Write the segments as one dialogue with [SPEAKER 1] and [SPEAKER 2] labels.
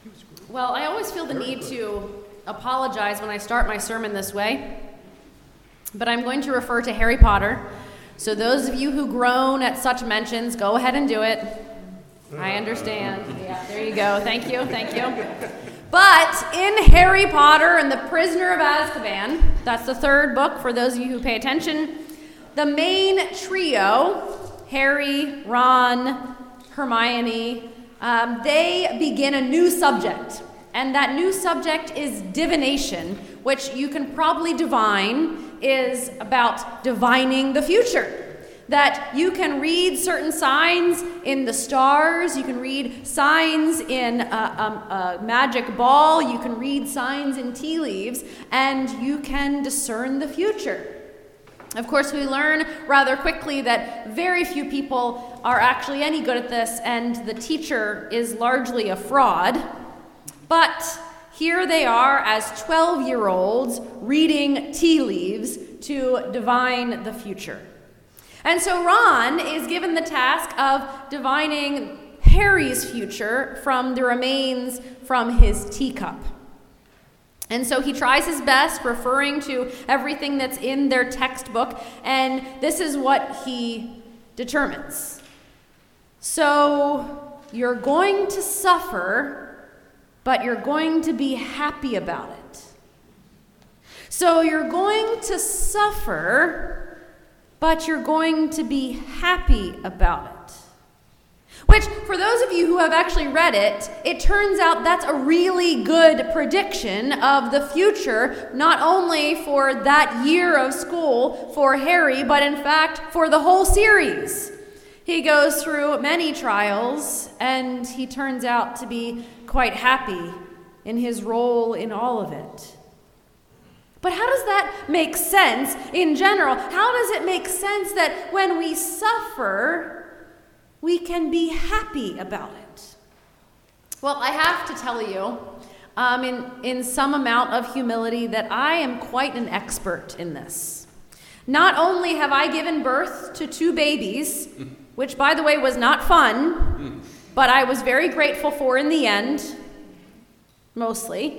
[SPEAKER 1] Well, I always feel the need to apologize when I start my sermon this way, but I'm going to refer to Harry Potter. So those of you who groan at such mentions, go ahead and do it. I understand. Yeah, there you go. Thank you. But in Harry Potter and the Prisoner of Azkaban, that's the third book for those of you who pay attention, the main trio, Harry, Ron, Hermione, they begin a new subject. And that new subject is divination, which you can probably divine is about divining the future. That you can read certain signs in the stars, you can read signs in a magic ball, you can read signs in tea leaves, and you can discern the future. Of course, we learn rather quickly that very few people are actually any good at this, and the teacher is largely a fraud. But here they are as 12-year-olds reading tea leaves to divine the future. And so Ron is given the task of divining Harry's future from the remains from his teacup. And so he tries his best, referring to everything that's in their textbook, and this is what he determines. So you're going to suffer, but you're going to be happy about it. So you're going to suffer, but you're going to be happy about it. Which, for those of you who have actually read it, it turns out that's a really good prediction of the future, not only for that year of school for Harry, but in fact for the whole series. He goes through many trials, and he turns out to be quite happy in his role in all of it. But how does that make sense in general? How does it make sense that when we suffer, we can be happy about it? Well, I have to tell you, in some amount of humility, that I am quite an expert in this. Not only have I given birth to 2 babies, which, by the way, was not fun, but I was very grateful for in the end, mostly.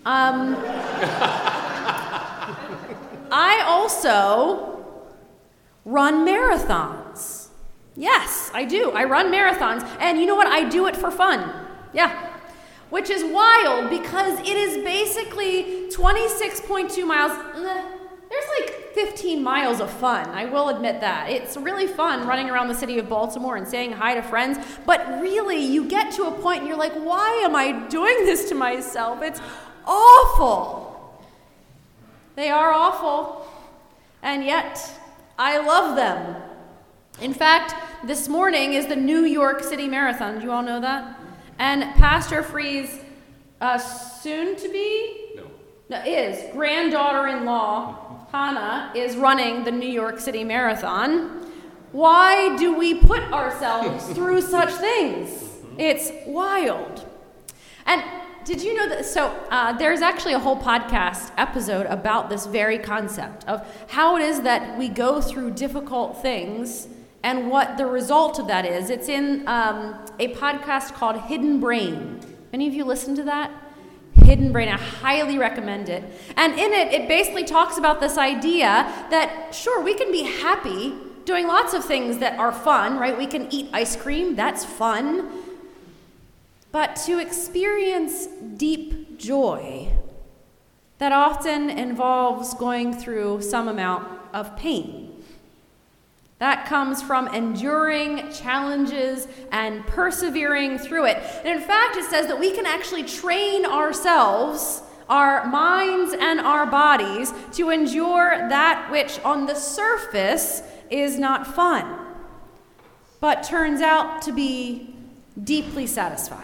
[SPEAKER 1] I also run marathons. Yes, I do. I run marathons. And you know what? I do it for fun. Yeah. Which is wild because it is basically 26.2 miles. There's like 15 miles of fun. I will admit that. It's really fun running around the city of Baltimore and saying hi to friends. But really, you get to a point and you're like, why am I doing this to myself? It's awful. They are awful, and yet I love them. In fact, this morning is the New York City Marathon. Do you all know that? And Pastor Free's soon-to-be? No, is granddaughter-in-law, Hannah, is running the New York City Marathon. Why do we put ourselves through such things? It's wild. And did you know that? So there's actually a whole podcast episode about this very concept of how it is that we go through difficult things and what the result of that is. It's in a podcast called Hidden Brain. Any of you listen to that? Hidden Brain. I highly recommend it. And in it, it basically talks about this idea that, sure, we can be happy doing lots of things that are fun, right? We can eat ice cream. That's fun. But to experience deep joy, that often involves going through some amount of pain. That comes from enduring challenges and persevering through it. And in fact, it says that we can actually train ourselves, our minds and our bodies, to endure that which on the surface is not fun, but turns out to be deeply satisfying.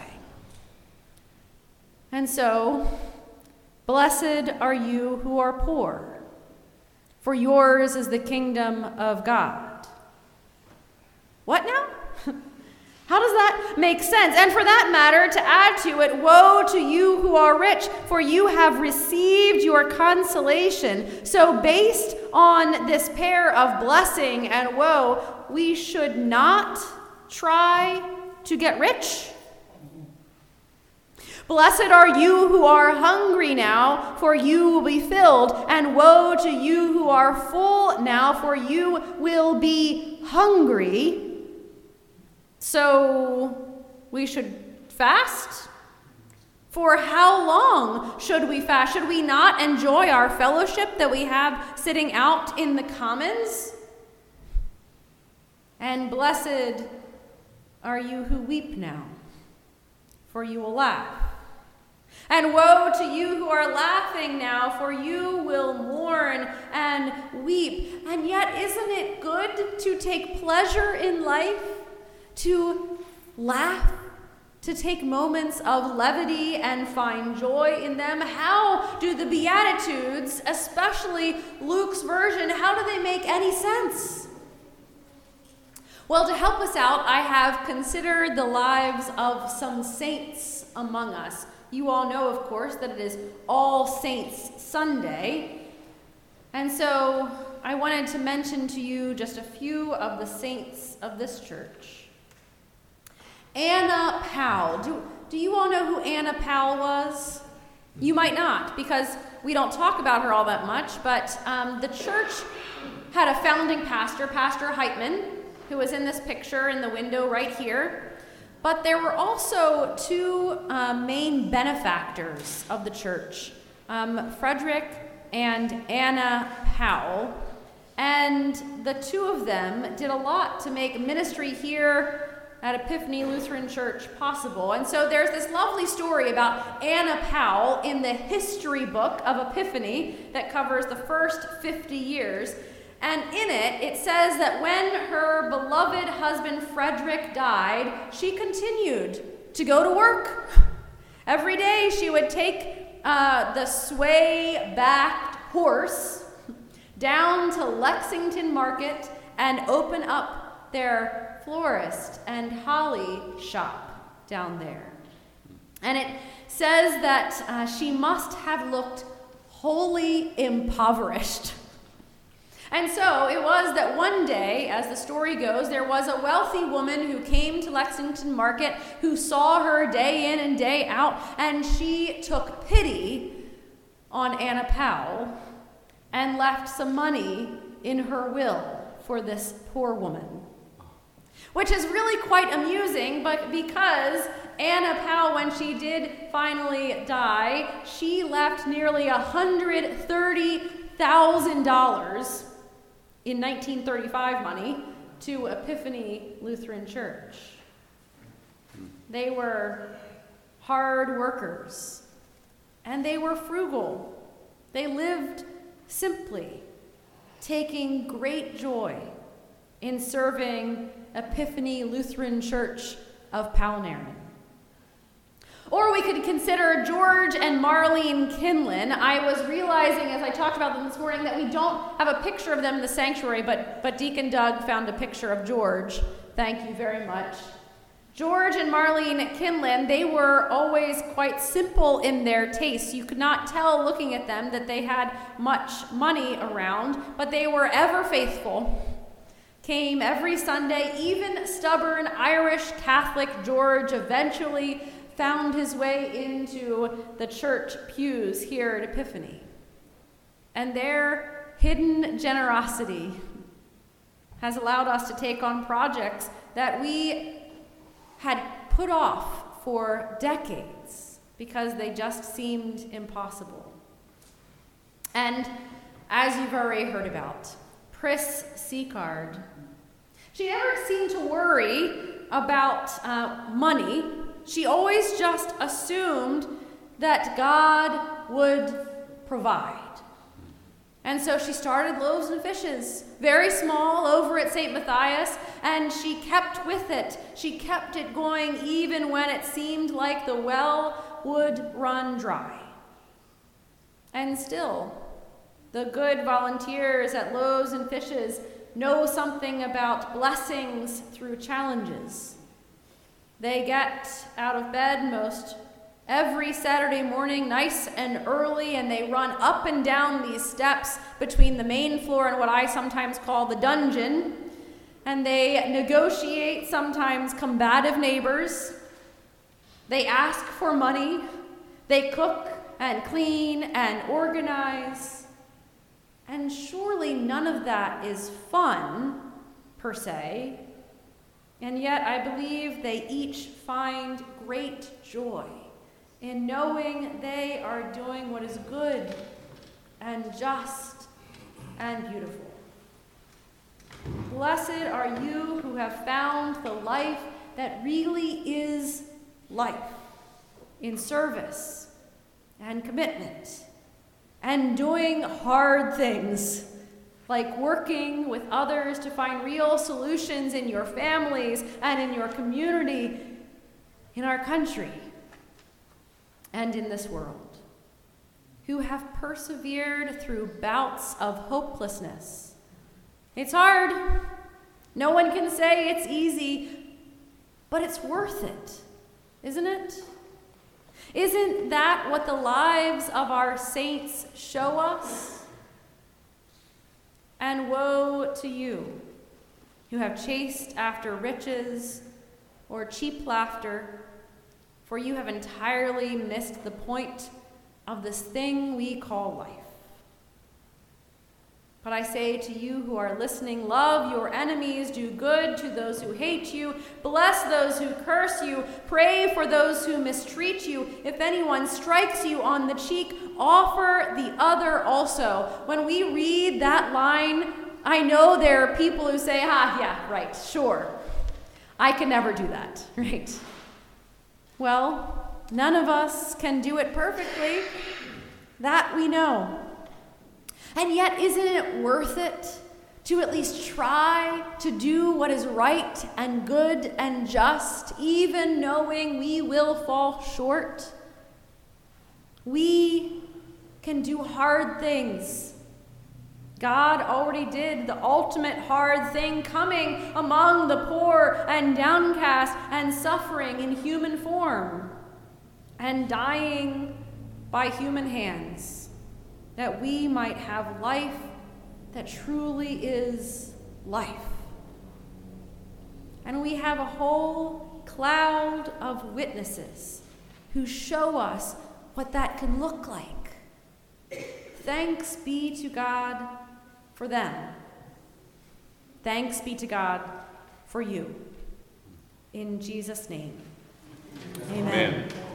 [SPEAKER 1] And so, blessed are you who are poor, for yours is the kingdom of God. What now? How does that make sense? And for that matter, to add to it, woe to you who are rich, for you have received your consolation. So based on this pair of blessing and woe, we should not try to get rich. Blessed are you who are hungry now, for you will be filled. And woe to you who are full now, for you will be hungry. So we should fast? For how long should we fast? Should we not enjoy our fellowship that we have sitting out in the commons? And blessed are you who weep now, for you will laugh. And woe to you who are laughing now, for you will mourn and weep. And yet, isn't it good to take pleasure in life, to laugh, to take moments of levity and find joy in them? How do the Beatitudes, especially Luke's version, how do they make any sense? Well, to help us out, I have considered the lives of some saints among us. You all know, of course, that it is All Saints Sunday. And so I wanted to mention to you just a few of the saints of this church. Anna Powell. Do you all know who Anna Powell was? You might not, because we don't talk about her all that much, but the church had a founding pastor, Pastor Heitman, who was in this picture in the window right here. But there were also two main benefactors of the church, Frederick and Anna Powell. And the two of them did a lot to make ministry here at Epiphany Lutheran Church possible. And so there's this lovely story about Anna Powell in the history book of Epiphany that covers the first 50 years. And in it, it says that when her beloved husband Frederick died, she continued to go to work. Every day she would take the sway-backed horse down to Lexington Market and open up their florist and holly shop down there. And it says that she must have looked wholly impoverished. And so it was that one day, as the story goes, there was a wealthy woman who came to Lexington Market who saw her day in and day out, and she took pity on Anna Powell and left some money in her will for this poor woman. Which is really quite amusing, but because Anna Powell, when she did finally die, she left nearly $130,000 in 1935 money to Epiphany Lutheran Church. They were hard workers, and they were frugal. They lived simply, taking great joy in serving Epiphany Lutheran Church of Palnarin. Or we could consider George and Marlene Kinlan. I was realizing as I talked about them this morning that we don't have a picture of them in the sanctuary, but Deacon Doug found a picture of George. Thank you very much. George and Marlene Kinlan, they were always quite simple in their tastes. You could not tell looking at them that they had much money around, but they were ever faithful. Came every Sunday. Even stubborn Irish Catholic George eventually found his way into the church pews here at Epiphany. And their hidden generosity has allowed us to take on projects that we had put off for decades because they just seemed impossible. And as you've already heard about, Pris Seacard, she never seemed to worry about money. She always just assumed that God would provide. And so she started Loaves and Fishes, very small, over at St. Matthias, and she kept with it. She kept it going even when it seemed like the well would run dry. And still, the good volunteers at Loaves and Fishes know something about blessings through challenges. They get out of bed most every Saturday morning nice and early, and they run up and down these steps between the main floor and what I sometimes call the dungeon, and they negotiate sometimes combative neighbors, They ask for money. They cook and clean and organize. And surely none of that is fun, per se. And yet I believe they each find great joy in knowing they are doing what is good and just and beautiful. Blessed are you who have found the life that really is life, in service and commitment and doing hard things, like working with others to find real solutions in your families and in your community, in our country, and in this world, who have persevered through bouts of hopelessness. It's hard. No one can say it's easy, but it's worth it, isn't it? Isn't that what the lives of our saints show us? And woe to you who have chased after riches or cheap laughter, for you have entirely missed the point of this thing we call life. But I say to you who are listening, love your enemies, do good to those who hate you, bless those who curse you, pray for those who mistreat you. If anyone strikes you on the cheek, offer the other also. When we read that line, I know there are people who say, yeah, right, sure. I can never do that, right? Well, none of us can do it perfectly. That we know. And yet, isn't it worth it to at least try to do what is right and good and just, even knowing we will fall short? We can do hard things. God already did the ultimate hard thing, coming among the poor and downcast and suffering in human form and dying by human hands, that we might have life that truly is life. And we have a whole cloud of witnesses who show us what that can look like. Thanks be to God for them. Thanks be to God for you. In Jesus' name, amen.